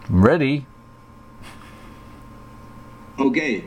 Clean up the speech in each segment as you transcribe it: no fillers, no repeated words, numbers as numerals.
Ready? Okay.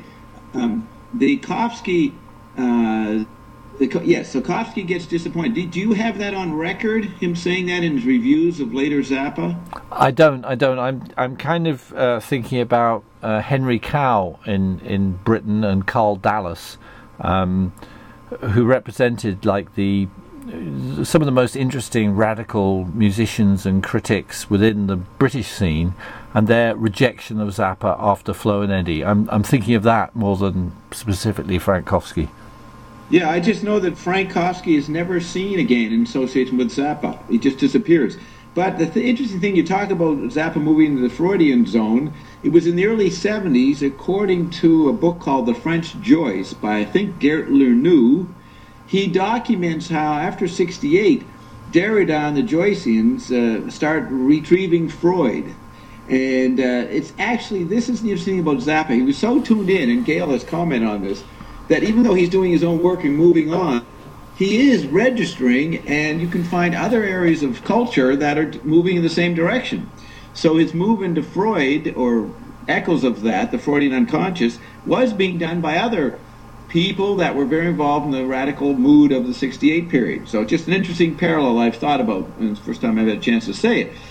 Sokovsky gets disappointed. Do you have that on record? Him saying that in his reviews of later Zappa? I don't. I'm kind of thinking about Henry Cow in Britain and Carl Dallas, who represented like some of the most interesting radical musicians and critics within the British scene, and their rejection of Zappa after Flo and Eddie. I'm thinking of that more than specifically Frankowski. Yeah, I just know that Frankowski is never seen again in association with Zappa. He just disappears. But the interesting thing, you talk about Zappa moving into the Freudian zone, it was in the early 70s, according to a book called The French Joyce by, I think, Gert Lernoux. He documents how after 68, Derrida and the Joyceans start retrieving Freud. And it's actually, this is the interesting thing about Zappa. He was so tuned in, and Gail has commented on this, that even though he's doing his own work and moving on, he is registering, and you can find other areas of culture that are moving in the same direction. So his move into Freud, or echoes of that, the Freudian unconscious, was being done by other people that were very involved in the radical mood of the 68 period. So just an interesting parallel I've thought about, and it's the first time I've had a chance to say it.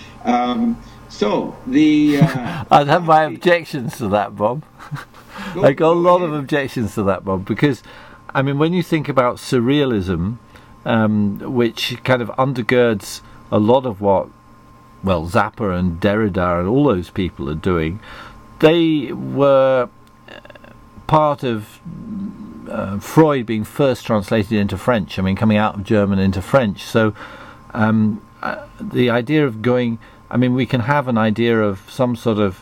I'd have my objections to that, Bob. I got a lot of objections to that, Bob, because, I mean, when you think about surrealism, which kind of undergirds a lot of what, well, Zappa and Derrida and all those people are doing, they were part of Freud being first translated into French. I mean, coming out of German into French. So the idea of going, I mean, we can have an idea of some sort of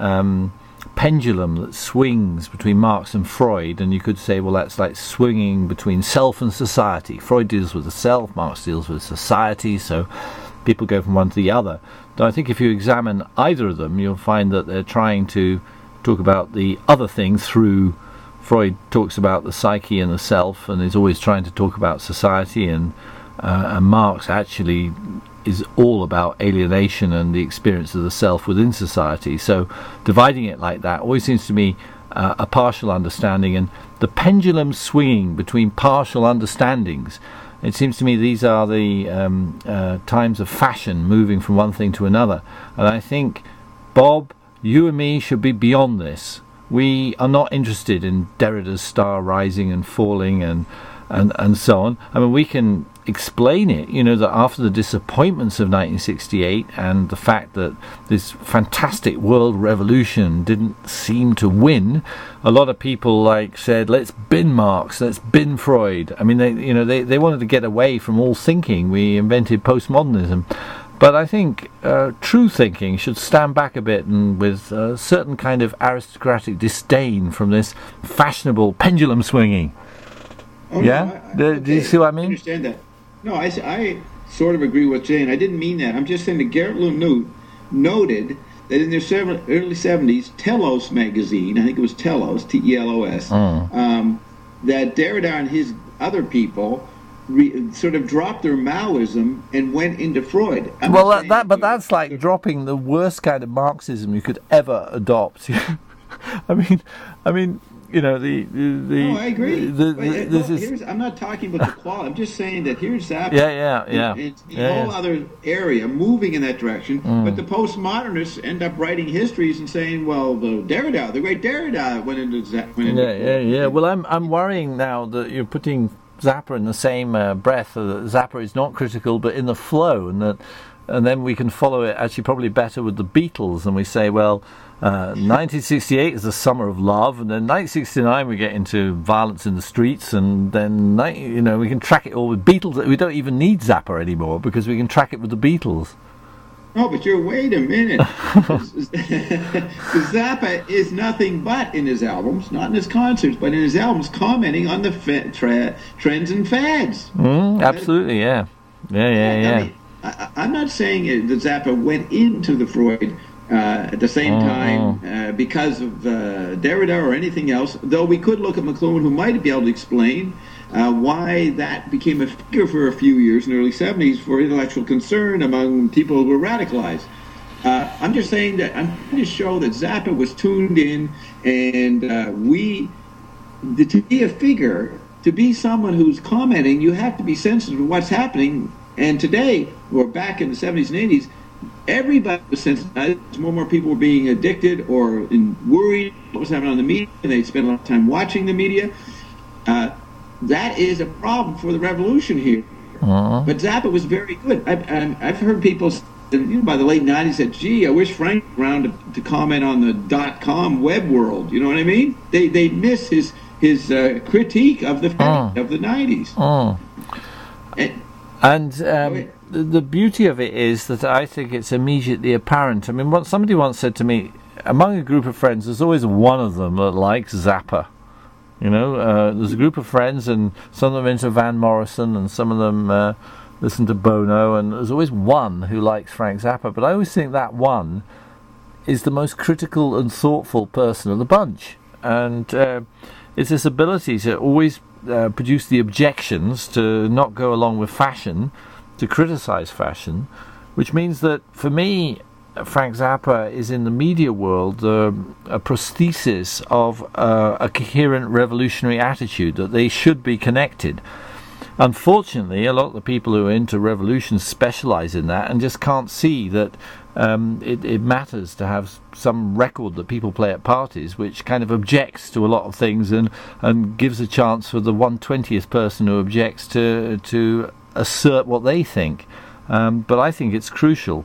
pendulum that swings between Marx and Freud, and you could say, well, that's like swinging between self and society. Freud deals with the self, Marx deals with society, so people go from one to the other. But I think if you examine either of them, you'll find that they're trying to talk about the other thing through. Freud talks about the psyche and the self, and is always trying to talk about society, and Marx actually is all about alienation and the experience of the self within society. So dividing it like that always seems to me a partial understanding, and the pendulum swinging between partial understandings. It seems to me these are the times of fashion, moving from one thing to another. And I think, Bob, you and me should be beyond this. We are not interested in Derrida's star rising and falling and so on. I mean, we can explain it, you know, that after the disappointments of 1968 and the fact that this fantastic world revolution didn't seem to win, a lot of people said, let's bin Marx, let's bin Freud. I mean, they wanted to get away from all thinking. We invented postmodernism. But I think true thinking should stand back a bit, and with a certain kind of aristocratic disdain from this fashionable pendulum swinging. Oh, yeah? No, do you see what I mean? I understand that. No, I sort of agree with Jay, and I didn't mean that. I'm just saying that Gert Lernoux noted that in their early 70s, Telos magazine, I think it was Telos, T-E-L-O-S, that Derrida and his other people sort of dropped their Maoism and went into Freud. That's like dropping the worst kind of Marxism you could ever adopt. I mean, you know, No, I agree. I'm not talking about the quality. I'm just saying that here's Zappa. It's a whole other area moving in that direction. But the postmodernists end up writing histories and saying, well, the great Derrida went into Freud. Well, I'm worrying now that you're putting Zappa in the same breath. Zappa is not critical, but in the flow, and then we can follow it actually probably better with the Beatles, and we say, well, 1968 is the summer of love, and then 1969 we get into violence in the streets, and then we can track it all with Beatles. We don't even need Zappa anymore because we can track it with the Beatles. No, but wait a minute. Zappa is nothing but, in his albums, not in his concerts, but in his albums, commenting on the trends and fads. Absolutely, yeah. I mean, I'm not saying that Zappa went into the Freud at the same time because of Derrida or anything else, though we could look at McLuhan, who might be able to explain why that became a figure for a few years in the early 70s for intellectual concern among people who were radicalized. I'm just saying that I'm trying to show that Zappa was tuned in, and to be a figure, to be someone who's commenting, you have to be sensitive to what's happening. And today, or back in the 70s and 80s, everybody was sensitive. More and more people were being addicted or worried what was happening on the media, and they'd spend a lot of time watching the media. That is a problem for the revolution here. But Zappa was very good. I've heard people, by the late 90s, said, gee, I wish Frank was around to comment on the .com web world. You know what I mean? They miss his critique of the 90s. And the beauty of it is that I think it's immediately apparent. I mean, somebody once said to me, among a group of friends, there's always one of them that likes Zappa. You know, there's a group of friends, and some of them into Van Morrison, and some of them listen to Bono, and there's always one who likes Frank Zappa. But I always think that one is the most critical and thoughtful person of the bunch. And it's this ability to always produce the objections, to not go along with fashion, to criticize fashion, which means that, for me, Frank Zappa is in the media world a prosthesis of a coherent revolutionary attitude, that they should be connected. Unfortunately, a lot of the people who are into revolutions specialize in that and just can't see that it matters to have some record that people play at parties which kind of objects to a lot of things and gives a chance for the 1/20th person who objects to assert what they think. But I think it's crucial.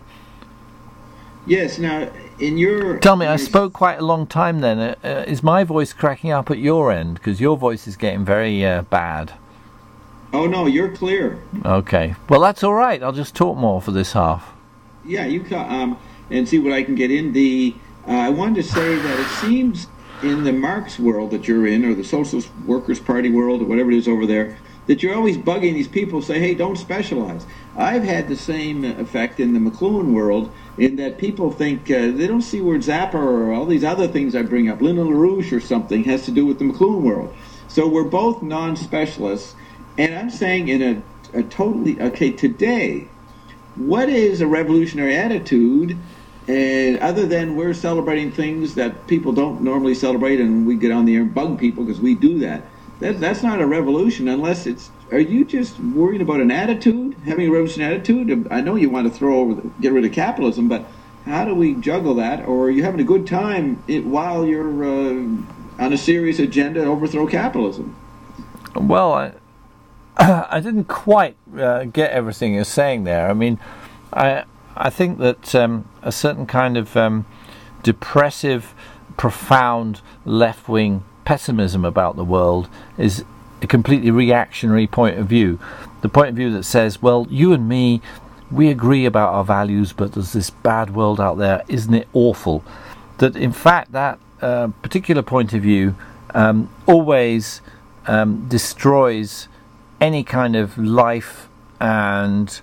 Yes, now, in your... Tell me, I spoke quite a long time then. Is my voice cracking up at your end? Because your voice is getting very bad. Oh, no, you're clear. Okay. Well, that's all right. I'll just talk more for this half. Yeah, you can, and see what I can get in. I wanted to say that it seems in the Marx world that you're in, or the Socialist Workers' Party world, or whatever it is over there, that you're always bugging these people, say, hey, don't specialize. I've had the same effect in the McLuhan world, in that people think they don't see where Zappa or all these other things I bring up, Lyndon LaRouche or something, has to do with the McLuhan world. So we're both non-specialists, and I'm saying in a totally, okay, today, what is a revolutionary attitude, other than we're celebrating things that people don't normally celebrate, and we get on the air and bug people because we do that? That's not a revolution unless it's... Are you just worried about an attitude, having a revolutionary attitude? I know you want to get rid of capitalism, but how do we juggle that? Or are you having a good time while you're on a serious agenda to overthrow capitalism? Well, I didn't quite get everything you're saying there. I mean, I think that a certain kind of depressive, profound left-wing pessimism about the world is a completely reactionary point of view. The point of view that says, well, you and me, we agree about our values, but there's this bad world out there, isn't it awful? That in fact that particular point of view always destroys any kind of life and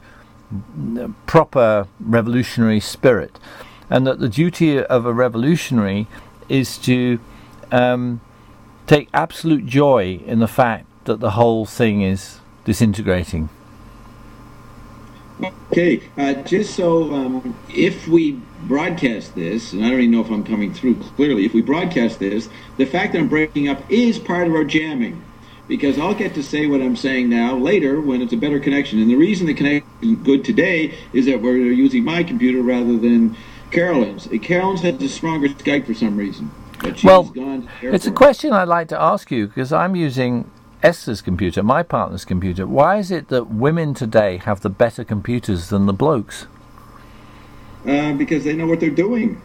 proper revolutionary spirit, and that the duty of a revolutionary is to take absolute joy in the fact that the whole thing is disintegrating. Okay, just so if we broadcast this, and I don't even know if I'm coming through clearly, if we broadcast this, the fact that I'm breaking up is part of our jamming, because I'll get to say what I'm saying now later when it's a better connection. And the reason the connection is good today is that we're using my computer rather than Carolyn's. Carolyn's has a stronger Skype for some reason. Well, it's a question I'd like to ask you, because I'm using Esther's computer, my partner's computer. Why is it that women today have the better computers than the blokes? Because they know what they're doing.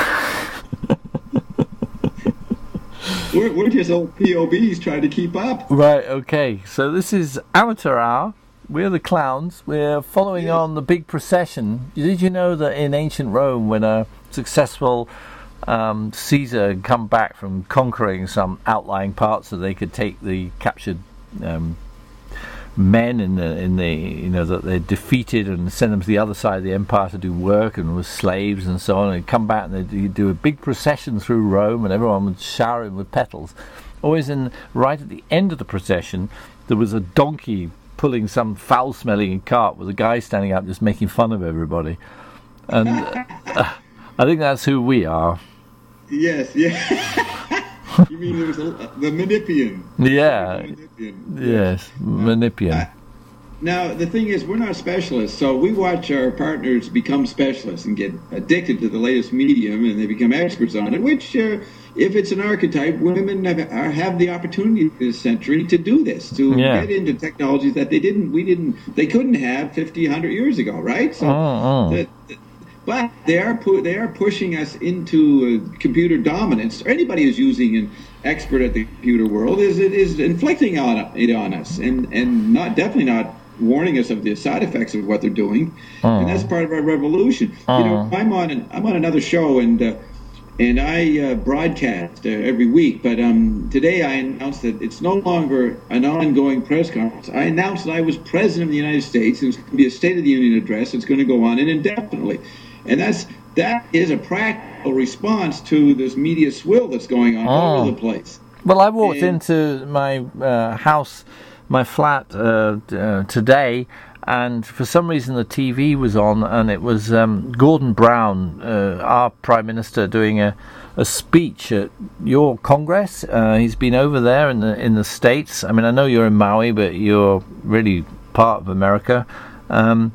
We're just old POBs trying to keep up. Right, okay. So this is Amateur Hour. We're the clowns. We're following on the big procession. Did you know that in ancient Rome, when a successful Caesar had come back from conquering some outlying parts so they could take the captured men in the that they defeated and send them to the other side of the empire to do work and was slaves and so on, and come back and they'd do a big procession through Rome and everyone would shower him with petals. Always right at the end of the procession there was a donkey pulling some foul-smelling cart with a guy standing up just making fun of everybody. And I think that's who we are. Yes, yeah. You mean there was the Menippean? Yeah. Menippean. Yes, Menippean. Now, the thing is, we're not specialists, so we watch our partners become specialists and get addicted to the latest medium, and they become experts on it, which, if it's an archetype, women have the opportunity this century to do this, to get into technologies that they couldn't have 50, 100 years ago, right? So, but they are pushing us into computer dominance. Anybody who's using an expert at the computer world is inflicting it on us, and definitely not warning us of the side effects of what they're doing, and that's part of our revolution. You know, I'm on another show, and I broadcast every week. But today I announced that it's no longer an ongoing press conference. I announced that I was president of the United States, and it's going to be a State of the Union address. It's going to go on indefinitely, and that is a practical response to this media swill that's going on all over the place. Well, I walked into my house, my flat today, and for some reason the TV was on, and it was Gordon Brown, our Prime Minister, doing a speech at your Congress. He's been over there in the States. I mean, I know you're in Maui, but you're really part of America. And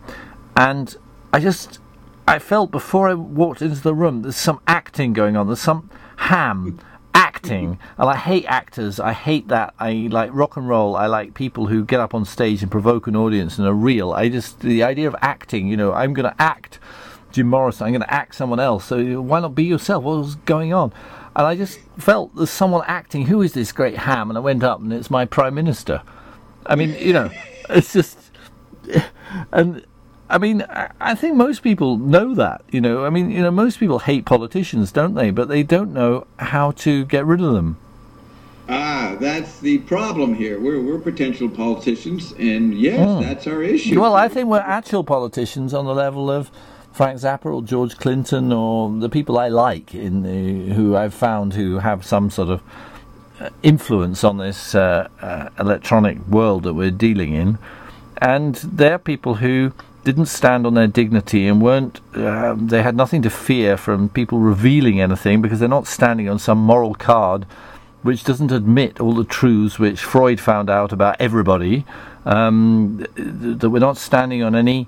I felt before I walked into the room, there's some acting going on. There's some acting, and I hate actors. I hate that. I like rock and roll. I like people who get up on stage and provoke an audience and are real. The idea of acting, you know, I'm going to act Jim Morrison, I'm going to act someone else, so why not be yourself? What's going on? And I just felt there's someone acting. Who is this great ham? And I went up, and it's my Prime Minister. I mean, you know, it's just, and I mean, I think most people know that, you know. I mean, you know, most people hate politicians, don't they? But they don't know how to get rid of them. That's the problem here. We're potential politicians, and yes, that's our issue. Well, I think we're actual politicians on the level of Frank Zappa or George Clinton or the people I like, who I've found who have some sort of influence on this electronic world that we're dealing in. And they're people who didn't stand on their dignity and they had nothing to fear from people revealing anything, because they're not standing on some moral card which doesn't admit all the truths which Freud found out about everybody, that we're not standing on any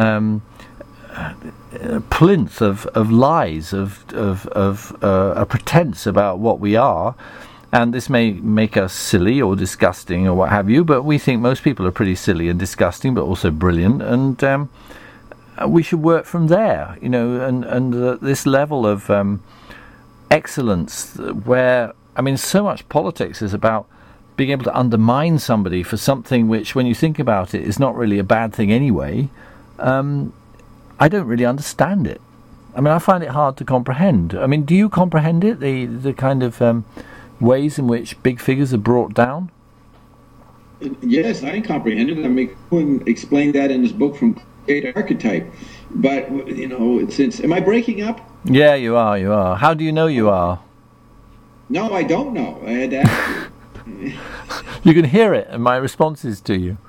plinth of lies, of a pretense about what we are. And this may make us silly or disgusting or what have you, but we think most people are pretty silly and disgusting, but also brilliant, and we should work from there, you know, and this level of excellence where, I mean, so much politics is about being able to undermine somebody for something which, when you think about it, is not really a bad thing anyway. I don't really understand it. I mean, I find it hard to comprehend. I mean, do you comprehend it, the kind of ways in which big figures are brought down? Yes, I comprehend it. I mean, Kuhn explained that in his book From Create Archetype. But, you know, am I breaking up? Yeah, you are. How do you know you are? No, I don't know. I had to ask you. You can hear it in my responses to you.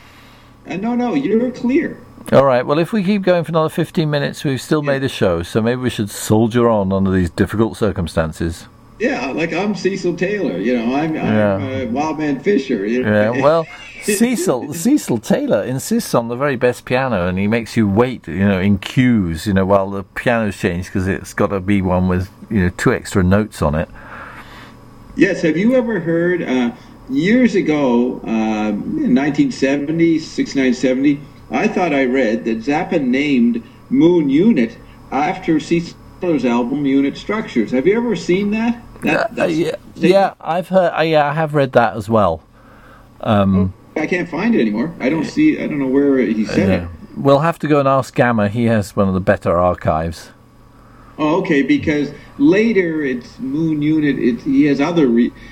No, you're clear. All right, well, if we keep going for another 15 minutes, we've still made a show, so maybe we should soldier on under these difficult circumstances. Yeah, like I'm Cecil Taylor, you know, I'm Wildman Fisher. You know? Yeah, well, Cecil Taylor insists on the very best piano, and he makes you wait, you know, in queues, you know, while the piano's changed, because it's got to be one with, you know, 2 extra notes on it. Yes, have you ever heard, years ago, in 1970, 69, I thought I read that Zappa named Moon Unit after Cecil Taylor's album Unit Structures. Have you ever seen that? Yeah, I've heard. I have read that as well. I can't find it anymore. I don't know where he said it. We'll have to go and ask Gamma. He has one of the better archives. Oh, okay. Because later it's Moon Unit. He has other.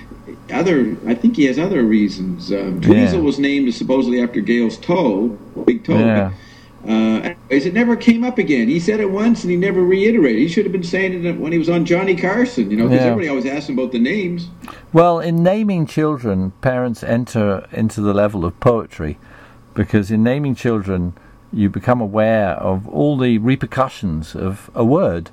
I think he has other reasons. Tweezel was named supposedly after Gale's toe, big toe. Yeah. Anyways, it never came up again. He said it once and he never reiterated. He should have been saying it when he was on Johnny Carson, you know, because everybody always asked him about the names. Well, in naming children, parents enter into the level of poetry, because in naming children, you become aware of all the repercussions of a word.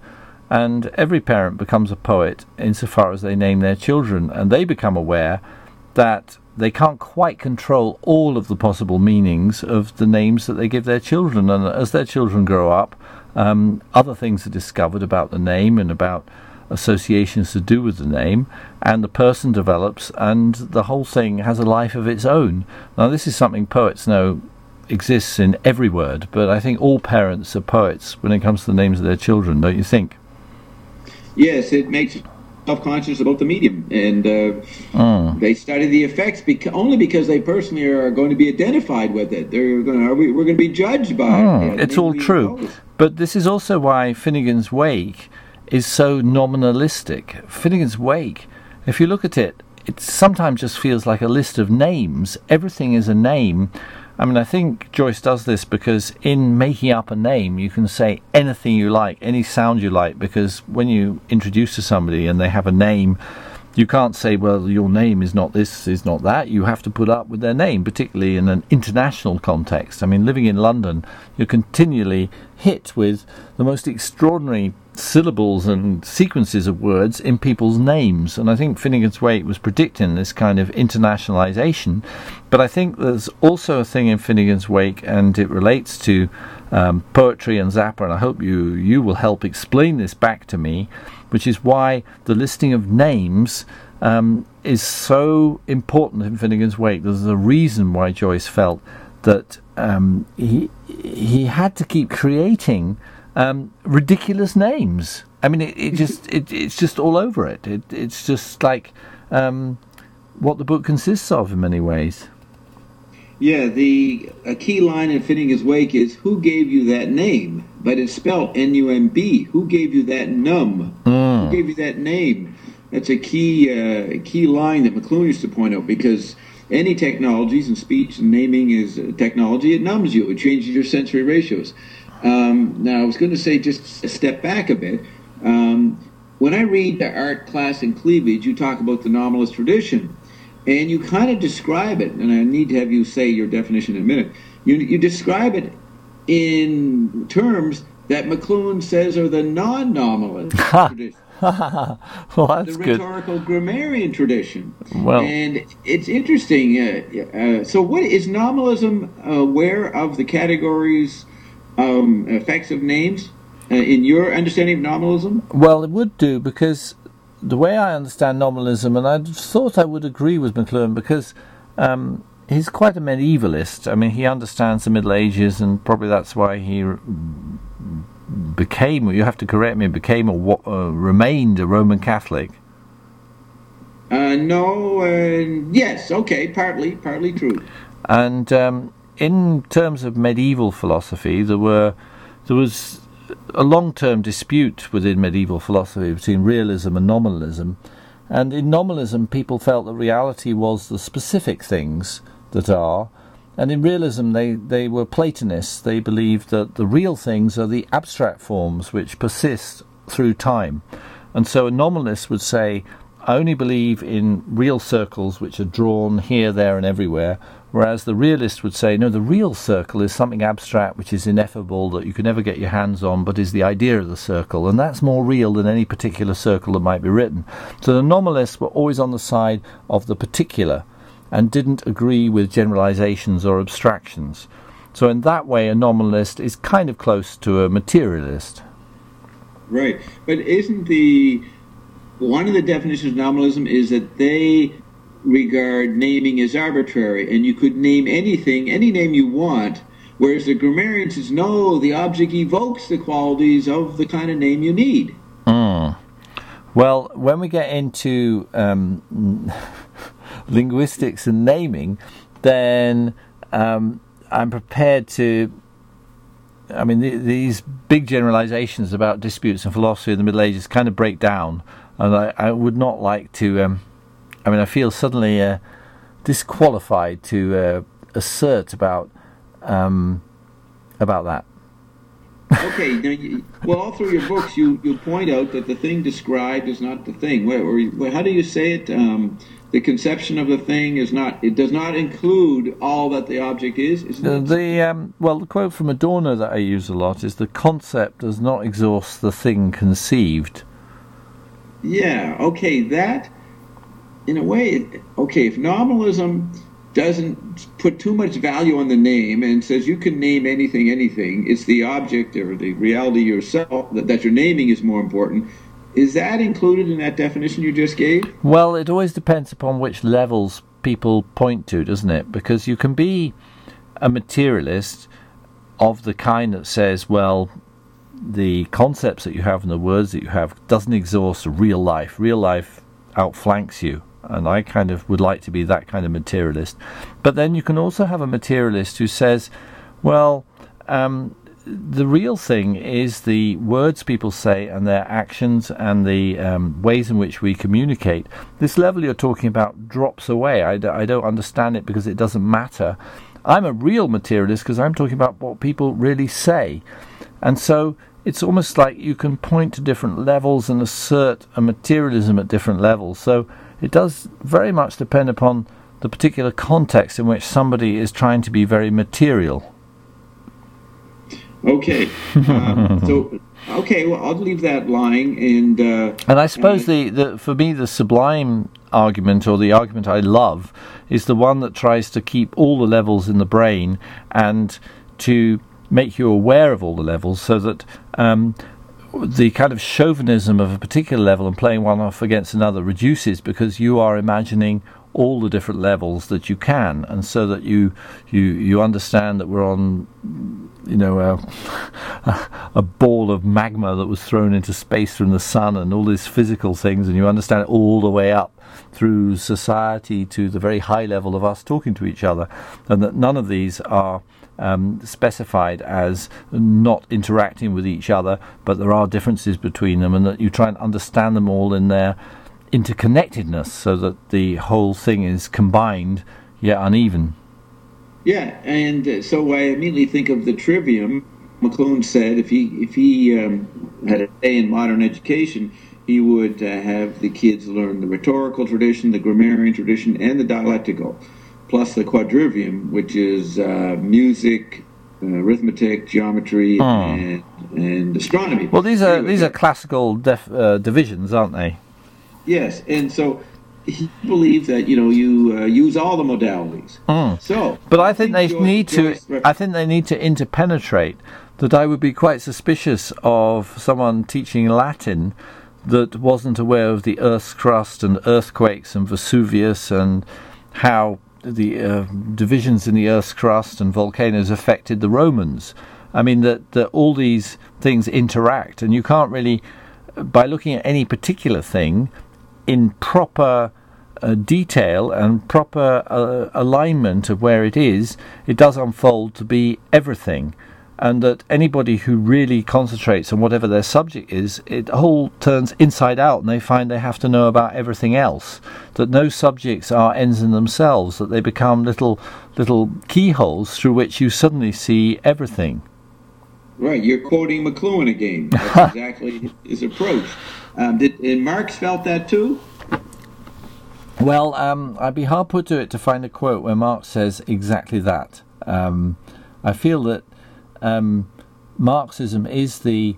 And every parent becomes a poet insofar as they name their children, and they become aware that they can't quite control all of the possible meanings of the names that they give their children. And as their children grow up, other things are discovered about the name and about associations to do with the name, and the person develops, and the whole thing has a life of its own. Now, this is something poets know exists in every word, but I think all parents are poets when it comes to the names of their children, don't you think? Yes, it makes you self-conscious about the medium, and they study the effects only because they personally are going to be identified with it. We're going to be judged by it. It's all true. But this is also why Finnegan's Wake is so nominalistic. Finnegan's Wake, if you look at it, it sometimes just feels like a list of names. Everything is a name. I mean, I think Joyce does this because in making up a name, you can say anything you like, any sound you like, because when you introduce to somebody and they have a name, you can't say, well, your name is not this, is not that. You have to put up with their name, particularly in an international context. I mean, living in London, you're continually hit with the most extraordinary syllables and sequences of words in people's names. And I think Finnegan's Wake was predicting this kind of internationalization. But I think there's also a thing in Finnegan's Wake, and it relates to poetry and Zappa, and I hope you will help explain this back to me, which is why the listing of names is so important in Finnegan's Wake. There's a reason why Joyce felt that he had to keep creating ridiculous names. I mean, it's just all over it. It's just like what the book consists of in many ways. Yeah, a key line in Finnegan's Wake is, who gave you that name? But it's spelled N-U-M-B. Who gave you that num? Who gave you that name? That's a key line that McLuhan used to point out, because any technologies, and speech and naming is technology, it numbs you. It changes your sensory ratios. Now, I was going to say, just a step back a bit. When I read the art class in Cleavage, you talk about the nominalist tradition, and you kind of describe it, and I need to have you say your definition in a minute. You describe it in terms that McLuhan says are the non-nominalist tradition. Well, that's the rhetorical good. Grammarian tradition. Well, and it's interesting. So what is nominalism aware of the categories effects of names in your understanding of nominalism? Well, it would do, because the way I understand nominalism, and I thought I would agree with McLuhan, because he's quite a medievalist. I mean, he understands the Middle Ages, and probably that's why he became, you have to correct me, became or remained a Roman Catholic. Yes, okay, partly true. And in terms of medieval philosophy, there was a long-term dispute within medieval philosophy between realism and nominalism. And in nominalism, people felt that reality was the specific things that are, and in realism, they were Platonists. They believed that the real things are the abstract forms which persist through time. And so a nominalist would say, I only believe in real circles which are drawn here, there, and everywhere, whereas the realist would say, no, the real circle is something abstract which is ineffable, that you can never get your hands on, but is the idea of the circle, and that's more real than any particular circle that might be written. So the nominalists were always on the side of the particular, and didn't agree with generalizations or abstractions. So in that way, a nominalist is kind of close to a materialist. Right, but isn't one of the definitions of nominalism is that they regard naming as arbitrary, and you could name anything, any name you want, whereas the grammarian says, no, the object evokes the qualities of the kind of name you need. Well, when we get into linguistics and naming, then I'm prepared to... I mean, these big generalizations about disputes in philosophy in the Middle Ages kind of break down, and I would not like to... I feel suddenly disqualified to assert about that. Okay, now well, all through your books, you point out that the thing described is not the thing. How do you say it? The conception of the thing is not. It does not include all that the object is. The quote from Adorno that I use a lot is, "The concept does not exhaust the thing conceived." Yeah. Okay. That, in a way, okay. If nominalism doesn't put too much value on the name and says you can name anything, it's the object or the reality yourself that you're naming is more important. Is that included in that definition you just gave? Well, it always depends upon which levels people point to, doesn't it? Because you can be a materialist of the kind that says, well, the concepts that you have and the words that you have doesn't exhaust real life. Real life outflanks you. And I kind of would like to be that kind of materialist. But then you can also have a materialist who says, well, the real thing is the words people say and their actions and the ways in which we communicate. This level you're talking about drops away. I don't understand it because it doesn't matter. I'm a real materialist because I'm talking about what people really say. And so it's almost like you can point to different levels and assert a materialism at different levels. So it does very much depend upon the particular context in which somebody is trying to be very material. Okay. Well, I'll leave that lying. And I suppose for me, the sublime argument, or the argument I love, is the one that tries to keep all the levels in the brain and to make you aware of all the levels, so that the kind of chauvinism of a particular level and playing one off against another reduces, because you are imagining all the different levels that you can, and so that you understand that we're on, a ball of magma that was thrown into space from the sun, and all these physical things, and you understand it all the way up through society to the very high level of us talking to each other, and that none of these are specified as not interacting with each other, but there are differences between them, and that you try and understand them all in their interconnectedness, so that the whole thing is combined yet uneven. Yeah, and so I immediately think of the trivium. McLuhan said if he had a day in modern education, he would have the kids learn the rhetorical tradition, the grammarian tradition, and the dialectical, plus the quadrivium, which is music, arithmetic, geometry, and astronomy. Well, these are classical divisions, aren't they? Yes, and so he believes that you use all the modalities. So, but I think they need to. I think they need to interpenetrate. That I would be quite suspicious of someone teaching Latin that wasn't aware of the Earth's crust and earthquakes and Vesuvius and how the divisions in the Earth's crust and volcanoes affected the Romans. I mean that all these things interact, and you can't really, by looking at any particular thing in proper detail and proper alignment of where it is, it does unfold to be everything. And that anybody who really concentrates on whatever their subject is, it all turns inside out, and they find they have to know about everything else. That no subjects are ends in themselves, that they become little keyholes through which you suddenly see everything. Right, you're quoting McLuhan again. That's exactly his approach. Did Marx felt that too? Well, I'd be hard put to it to find a quote where Marx says exactly that. I feel that Marxism is the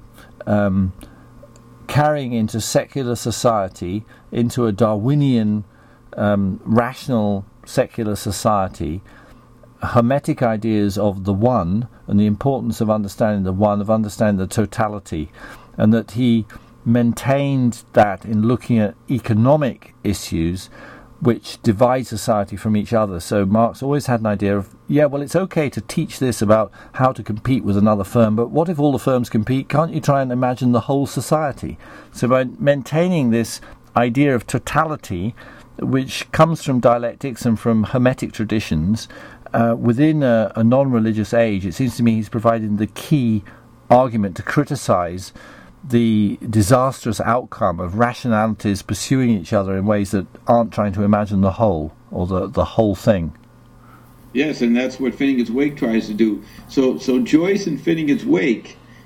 carrying into secular society, into a Darwinian rational secular society, hermetic ideas of the one and the importance of understanding the one, of understanding the totality, and that he maintained that in looking at economic issues which divide society from each other. So Marx always had an idea of, it's okay to teach this about how to compete with another firm, but what if all the firms compete? Can't you try and imagine the whole society? So by maintaining this idea of totality, which comes from dialectics and from hermetic traditions, within a non-religious age, it seems to me he's providing the key argument to criticize the disastrous outcome of rationalities pursuing each other in ways that aren't trying to imagine the whole, or the whole thing. Yes, and that's what Finnegan's Wake tries to do. So Joyce and Finnegan's Wake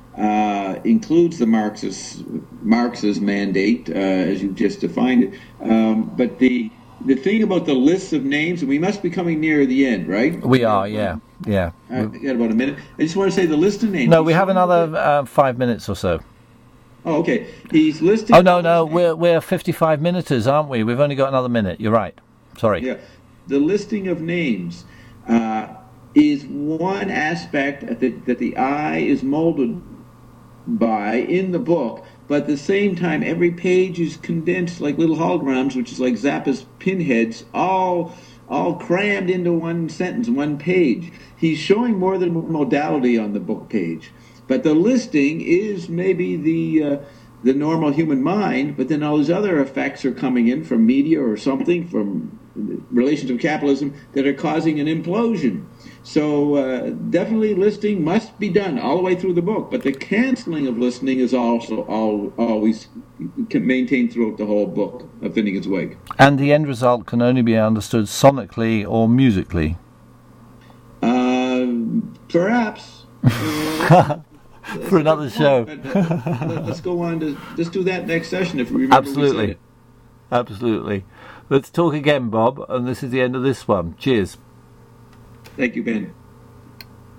includes the Marxist mandate, as you just defined it. But the thing about the lists of names, and we must be coming near the end, right? We are, yeah. I got about a minute. I just want to say the list of names. No, we have another 5 minutes or so. Oh, okay. He's listing. Oh no, we're 55 minuters, aren't we? We've only got another minute. You're right. Sorry. Yeah, the listing of names is one aspect that the eye is molded by in the book, but at the same time, every page is condensed like little holograms, which is like Zappa's pinheads, all crammed into one sentence, one page. He's showing more than one modality on the book page. But the listing is maybe the normal human mind, but then all these other effects are coming in from media or something, from relations of capitalism, that are causing an implosion. So definitely listing must be done all the way through the book, but the canceling of listing is also always maintained throughout the whole book of Finnegan's Wake. And the end result can only be understood sonically or musically. Perhaps. For another show. Let's go on to just do that next session if we remember. Absolutely. Let's talk again, Bob, and this is the end of this one. Cheers. Thank you, Ben.